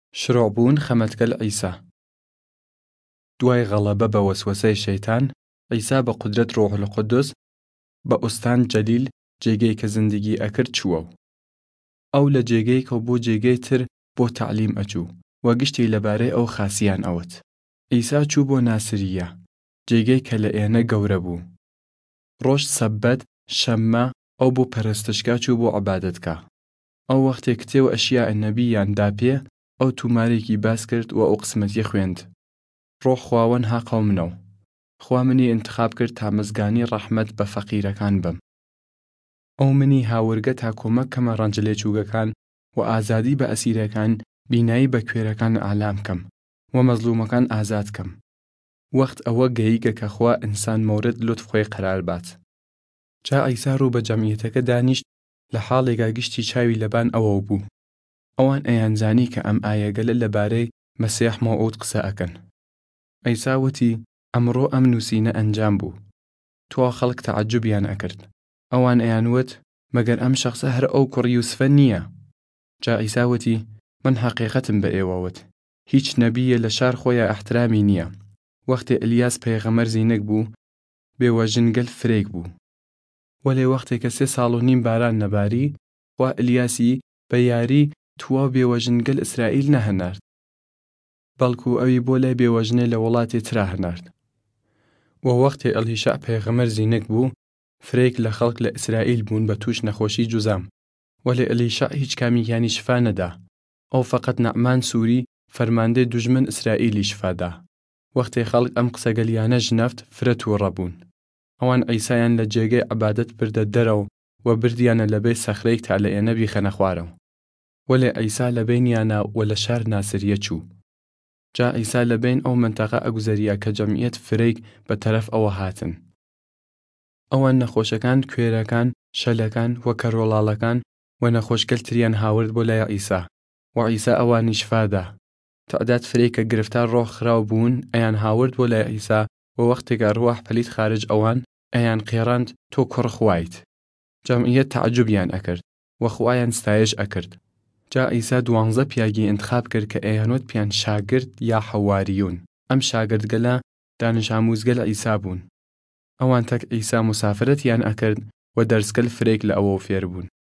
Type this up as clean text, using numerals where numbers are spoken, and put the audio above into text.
شروعبوون خەمەتگەل عیسا. دوای غەڵەبە بە وەسوەسەی شەیتان، عیسا بە قودرەت ڕۆح القودس بە ئوستان جەلیل جێگەی کە زیندگی ئەکرد چووە و ئەو لە جێگەیەکە بۆ جێگەی تر بۆ تەعلیم ئەچوو و گشتی لەبارەی ئەو خاسیان ئەوت. عیسا چوو بۆ ناسریە، جێگەی کە لە ئێنە گەورە بوو. ڕۆژ سەببەت شەممە ئەو بۆ پەرستشکا چوو بۆ عەبادەتکە. ئەو وەختێک کتێو ئەشیاء نەبییان داپێ، ئەو تومارێکی باس کرد و ئەو قسمەتیە خوێند. ڕۆح خواوەن ها قەومنەوە، خوا منی انتخاب کرد تا مزگانی ڕەحمەت بە فەقیرەکان بم. ئەو منی هاورگە تا کۆمەک کەمە ڕەنج لێچووگەکان و ئازادی بە ئەسیرەکان، بینایی بە کوێرەکان ئالام کەم و مەزلومەکان ئازاد کەم. وەخت ئەوە گەییگە کە خوا ئینسان مەورد لوتف خۆی قەرار بات. جا عیسا ڕوو بە جەمعیەتەکە دانیشت، لە حاڵێکا گشتی چاوی لەبان ئەوە بوو. ئەوان ئەیانزانی کە ئەم ئایەگەلە لەبارەی مەسیح مەوعود قسە ئەکەن. عیسا وتی ئەمڕۆ ئەم نووسینە ئەنجام بوو. توا خەڵک تەعەجوبیان ئەکرد. ئەوان ئەیانوت مەگەر ئەم شەخسە هەر ئەو کوڕی یوسفە نییە؟ جا عیسا وتی من حەقیقەتم بە ئێوەوت، هیچ نەبیە لە شار خۆیان ئەحترامی نییە. وەختێ ئەلیاس پەیغەمبەر زینەک بوو، بێوەژنگەل فرێک بوو. وەلێ وەختێکە 3 ساڵ و نیم باران نەباری، خوا ئەلیاسی بە یاری توا بێوەژنگەل ئیسرائیل نەهەنارد، بەڵکو ئەوی بۆ لای بێوەژنێ لە وڵاتی ترا هەنارد. و وەختێ ئەلیشع پەیغەمبەر زینەک بوو، فرێک لە خەڵک لە ئیسرائیل بوون بە تووش نەخۆشی جوزام. وەلێ ئەلیشع هیچ کامیکانی شفا نەدا، ئەو فەقەت نەعمان سووری فەرماندەی دوژمن ئیسرائیلی شفادا. وەختێ خەڵک ئەم قسە گەلیانە ژنەفت، فرە تووڕە بوون. ئەوان عیسایان لە جێگەی عەبادەت بردە دەرەوە و بردیانە لەبێ سەخرەیەک تا لە ئێنە بیخەنە خوارەوە. وەلێ عیسا لە بینیانە و لە شار ناسریە چوو. جا عیسا لە بین ئەو منتەقە ئەگوزەریە کە جەمعیەت فرێک بە تەرەف ئەوە هاتن. ئەوان نەخۆشەکان، کوێرەکان، شەلەکان و کەڕۆڵاڵەکان و نەخۆشگەل تریان هاورد بۆ لای عیسا و عیسا ئەوانی شفادا. تەعداد فرێکە گرفتار ڕۆخراو بوون ئەیان هاورد بۆ لای عیسا و وەختێکە ڕواح پەلیت خارج ئەوان ئەیان قێڕاند تۆ کوڕ خوایت. جەمعیەت تەعەجوبیان ئەکرد و خوایان ستایش ئەکرد. جا عیسا 12 پیاگی انتخاب کرد کە ئەیانوت پیان شاگرد یا حەواریون. ئەم شاگردگەلە دانش ئاموزگەل عیسا بوون. ئەوان تەک عیسا مسافرەتیان ئەکرد و دەرسگەل فرێک لە ئەوە فێر بوون.